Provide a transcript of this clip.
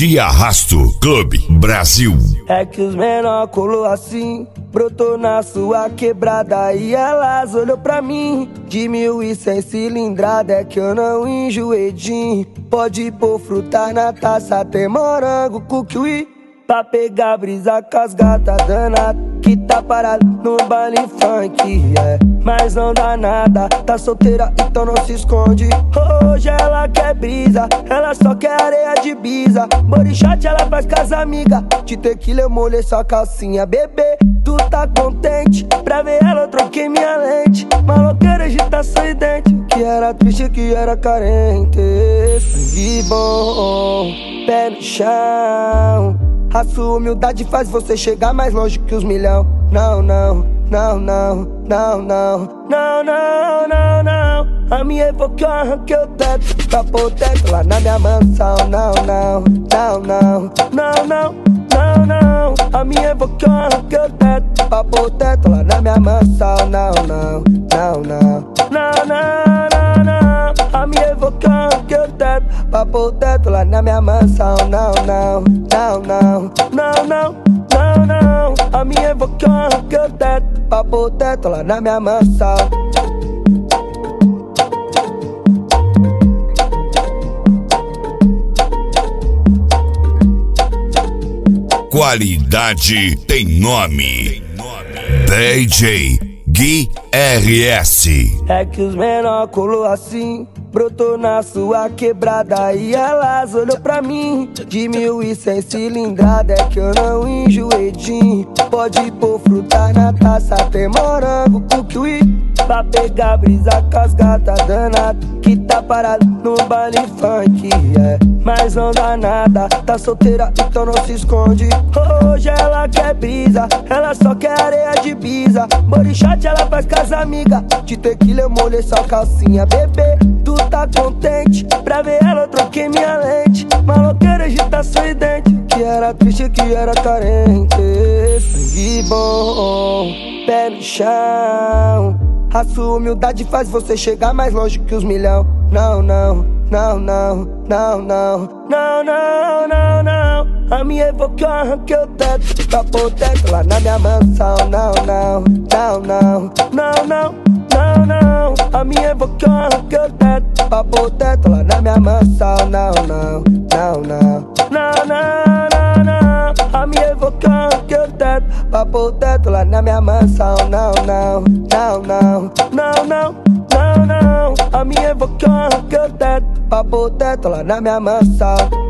de Arrasto Clube Brasil. É que os menor colou assim, brotou na sua quebrada e elas olhou pra mim. De 1.100 cilindrada é que eu não enjoei de. Pode pôr fruta na taça, tem morango com kiwi, pra pegar brisa com as gatas danada que tá parado no baile funk, mas não dá nada, tá solteira então não se esconde. Hoje ela quer brisa, ela só quer areia de bisa. Borichate ela faz com as amigas, de tequila eu molhei sua calcinha. Bebê, tu tá contente? Pra ver ela eu troquei minha lente. Maloqueira agita sorridente, que era triste, que era carente. Sangue bom, pé no chão. A sua humildade faz você chegar mais longe que os milhão. Não, não, não, não, não, não, não, não, não, não. A minha evoque eu arranquei o teto pra pôr o teto lá na minha mansão. Não, não, não, não, não, não, não, não. A minha evoque eu arranquei o teto pra pôr o teto lá na minha mansão. Não, não, não, não, não, não, não, não. A minha evoque eu arranquei o teto pra pôr o teto lá na minha mansão. Não, não, não, não, não, não, não, não. A minha evoque eu arranquei o teto pra pôr o teto lá na minha mansão. Qualidade tem nome. DJ Gui RS. É que os menor colou assim, brotou na sua quebrada e elas olhou pra mim. De 1.100 cilindrada é que eu não enjoei de. Pode pôr fruta na taça, tem morango com kiwi, pra pegar brisa com as gatas danada que tá parado no baile funk, mas não dá nada, tá solteira então não se esconde. Hoje ela quer brisa, ela só quer areia de bisa. Borichate ela faz com as amigas, de tequila eu molhei sua calcinha. Bebê, tu tá contente? Pra ver ela eu troquei minha lente. Maloqueira agita sorridente, que era triste, que era carente. Sangue bom, pé no chão. A sua humildade faz você chegar mais longe que os milhão. Não, não, não, não, não, não, não, não, não, não. A minha evoque eu arranquei o teto pra pôr o teto lá na minha mansão. Não, não, não, não, não, não, não, não. A minha evoque eu arranquei o teto pra pôr o teto lá na minha mansão. Não, não, não, não, não, não, não, não. A minha evoque eu arranquei o teto pra pôr o teto lá na minha mansão. Não, não, não, não, não, não, não, não. A minha evoque eu arranquei o teto pra pôr o teto lá na minha mansão.